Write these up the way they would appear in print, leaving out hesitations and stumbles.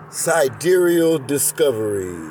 Sidereal Discovery.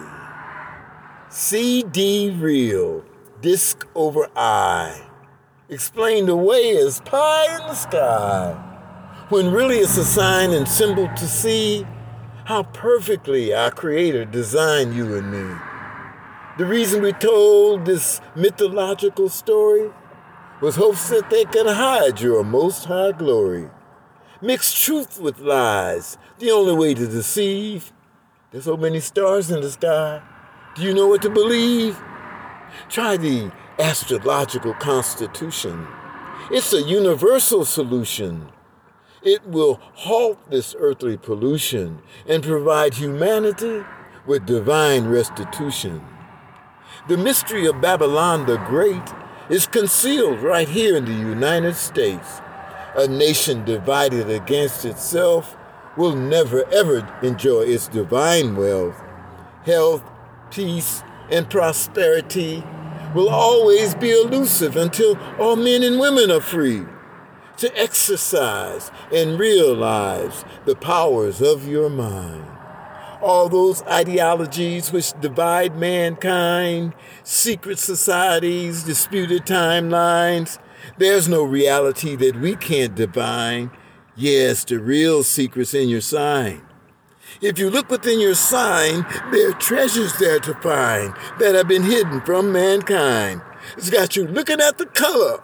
CD real, disc over eye. Explained away as pie in the sky. When really it's a sign and symbol to see how perfectly our Creator designed you and me. The reason we told this mythological story was hopes that they could hide your most high glory. Mix truth with lies, the only way to deceive. There's so many stars in the sky. Do you know what to believe? Try the astrological constitution. It's a universal solution. It will halt this earthly pollution and provide humanity with divine restitution. The mystery of Babylon the Great is concealed right here in the United States. A nation divided against itself will never ever enjoy its divine wealth. Health, peace, and prosperity will always be elusive until all men and women are free to exercise and realize the powers of your mind. All those ideologies which divide mankind, secret societies, disputed timelines, there's no reality that we can't divine. Yes, the real secret's in your sign. If you look within your sign, there are treasures there to find that have been hidden from mankind. It's got you looking at the color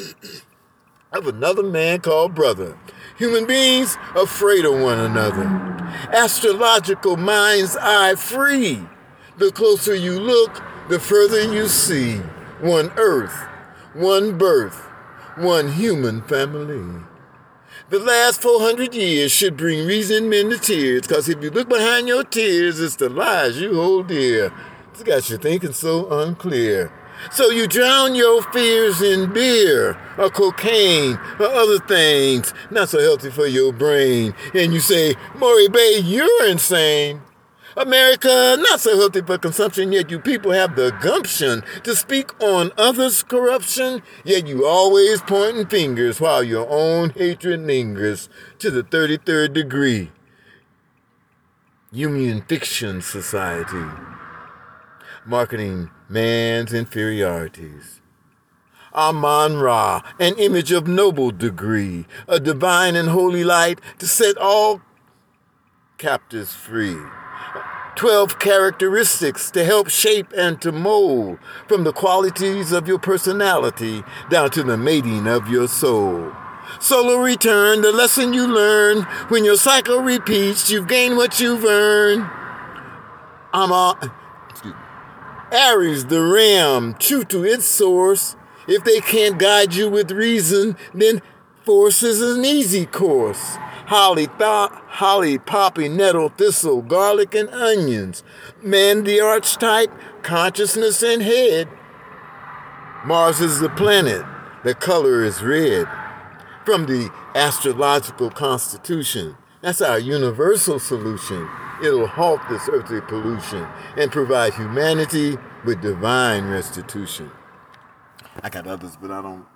of another man called brother. Human beings afraid of one another. Astrological mind's eye free. The closer you look, the further you see. One earth, one birth, one human family. The last 400 years should bring reason men to tears, because if you look behind your tears, it's the lies you hold dear. It's got you thinking so unclear. So you drown your fears in beer or cocaine or other things not so healthy for your brain. And you say, Maury Bay, you're insane. America, not so healthy for consumption, yet you people have the gumption to speak on others' corruption, yet you always pointing fingers while your own hatred lingers to the 33rd degree. Union Fiction Society, marketing man's inferiorities. Amun-Ra, an image of noble degree, a divine and holy light to set all captives free. 12 characteristics to help shape and to mold from the qualities of your personality down to the mating of your soul. Solar return, the lesson you learn. When your cycle repeats, you've gained what you've earned. Aries, the ram, true to its source. If they can't guide you with reason, then force is an easy course. Holly, poppy, nettle, thistle, garlic, and onions. Man, the archetype, consciousness and head. Mars is the planet, the color is red. From the astrological constitution, that's our universal solution. It'll halt this earthly pollution and provide humanity with divine restitution. I got others, but I don't